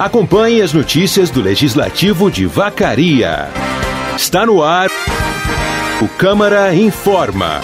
Acompanhe as notícias do Legislativo de Vacaria. Está no ar o Câmara Informa.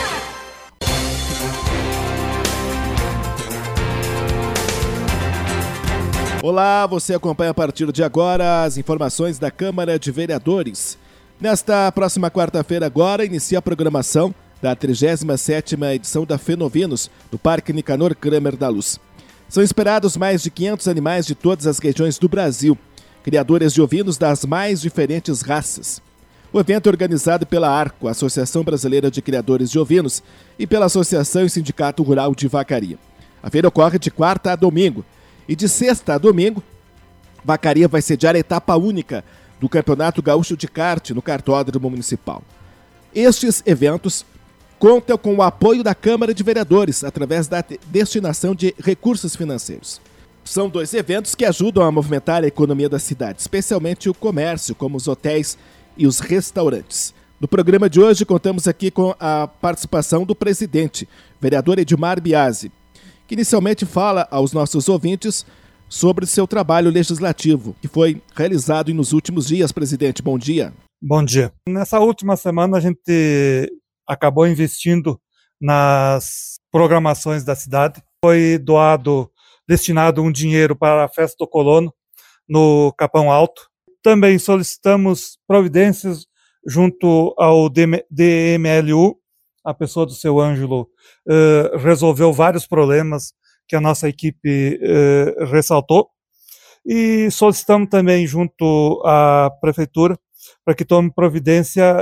Olá, você acompanha a partir de agora as informações da Câmara de Vereadores. Nesta próxima quarta-feira agora, inicia a programação da 37ª edição da Fenovinos, do Parque Nicanor Kramer da Luz. São esperados mais de 500 animais de todas as regiões do Brasil, criadores de ovinos das mais diferentes raças. O evento é organizado pela ARCO, Associação Brasileira de Criadores de Ovinos, e pela Associação e Sindicato Rural de Vacaria. A feira ocorre de quarta a domingo. E de sexta a domingo, Vacaria vai sediar a etapa única do Campeonato Gaúcho de Kart no Kartódromo Municipal. Estes eventos contam com o apoio da Câmara de Vereadores através da destinação de recursos financeiros. São dois eventos que ajudam a movimentar a economia da cidade, especialmente o comércio, como os hotéis e os restaurantes. No programa de hoje, contamos aqui com a participação do presidente, vereador Edmar Biasi, que inicialmente fala aos nossos ouvintes sobre seu trabalho legislativo, que foi realizado nos últimos dias. Presidente, bom dia. Bom dia. Nessa última semana a gente acabou investindo nas programações da cidade. Foi destinado um dinheiro para a Festa do Colono no Capão Alto. Também solicitamos providências junto ao DMLU. A pessoa do seu Ângelo resolveu vários problemas que a nossa equipe ressaltou, e solicitamos também junto à Prefeitura para que tome providência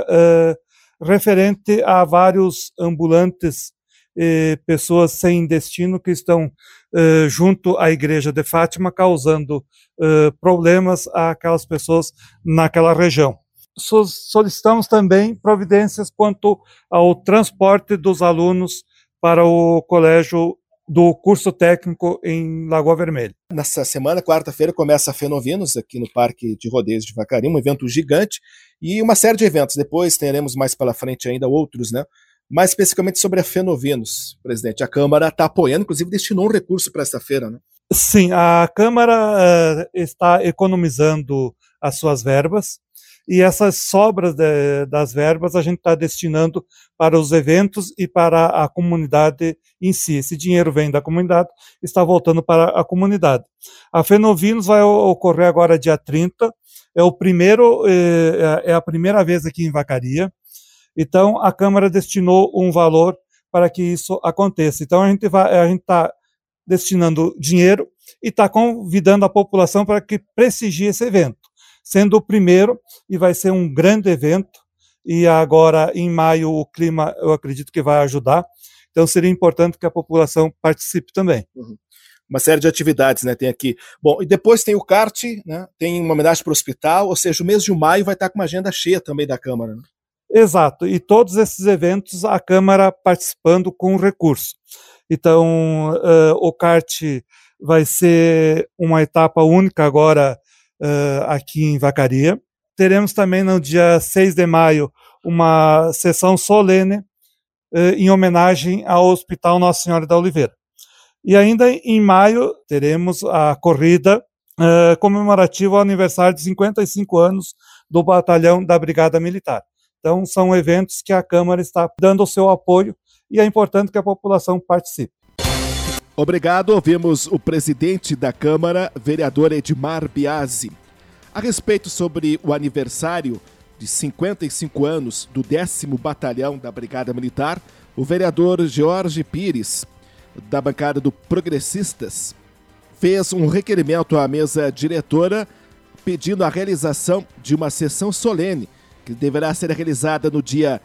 referente a vários ambulantes e pessoas sem destino que estão junto à Igreja de Fátima, causando problemas àquelas pessoas naquela região. Solicitamos também providências quanto ao transporte dos alunos para o colégio do curso técnico em Lagoa Vermelha. Nessa semana, quarta-feira, começa a Fenovinos aqui no Parque de Rodeios de Vacaria, um evento gigante e uma série de eventos. Depois teremos mais pela frente ainda outros, né? Mais especificamente sobre a Fenovinos, presidente. A Câmara está apoiando, inclusive destinou um recurso para esta feira, né? Sim, a Câmara está economizando as suas verbas, e essas sobras das verbas a gente está destinando para os eventos e para a comunidade em si. Esse dinheiro vem da comunidade, está voltando para a comunidade. A Fenovinos vai ocorrer agora dia 30, é a primeira vez aqui em Vacaria, então a Câmara destinou um valor para que isso aconteça. Então a gente está destinando dinheiro e está convidando a população para que prestigie esse evento, sendo o primeiro, e vai ser um grande evento, e agora em maio o clima eu acredito que vai ajudar, então seria importante que a população participe também. Uma série de atividades, né, tem aqui. Bom, e depois tem o kart, né, tem uma homenagem para o hospital, ou seja, o mês de maio vai estar com uma agenda cheia também da Câmara, né? Exato, e todos esses eventos a Câmara participando com recurso. Então, o kart vai ser uma etapa única agora aqui em Vacaria. Teremos também no dia 6 de maio uma sessão solene em homenagem ao Hospital Nossa Senhora da Oliveira. E ainda em maio teremos a corrida comemorativa ao aniversário de 55 anos do Batalhão da Brigada Militar. Então são eventos que a Câmara está dando o seu apoio e é importante que a população participe. Obrigado. Ouvimos o presidente da Câmara, vereador Edmar Biasi. A respeito sobre o aniversário de 55 anos do 10º Batalhão da Brigada Militar, o vereador Jorge Pires, da bancada do Progressistas, fez um requerimento à mesa diretora pedindo a realização de uma sessão solene que deverá ser realizada no dia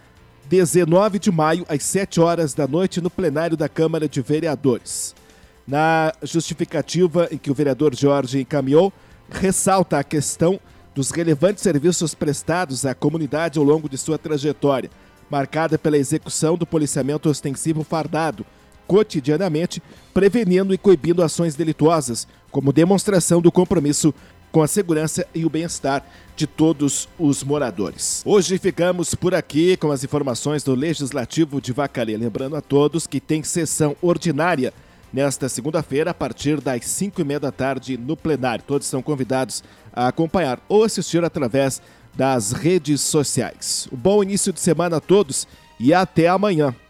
19 de maio, às 7 horas da noite, no plenário da Câmara de Vereadores. Na justificativa em que o vereador Jorge encaminhou, ressalta a questão dos relevantes serviços prestados à comunidade ao longo de sua trajetória, marcada pela execução do policiamento ostensivo fardado, cotidianamente, prevenindo e coibindo ações delituosas, como demonstração do compromisso com a segurança e o bem-estar de todos os moradores. Hoje ficamos por aqui com as informações do Legislativo de Vacaria. Lembrando a todos que tem sessão ordinária nesta segunda-feira, a partir das 5h30 da tarde, no plenário. Todos são convidados a acompanhar ou assistir através das redes sociais. Um bom início de semana a todos e até amanhã.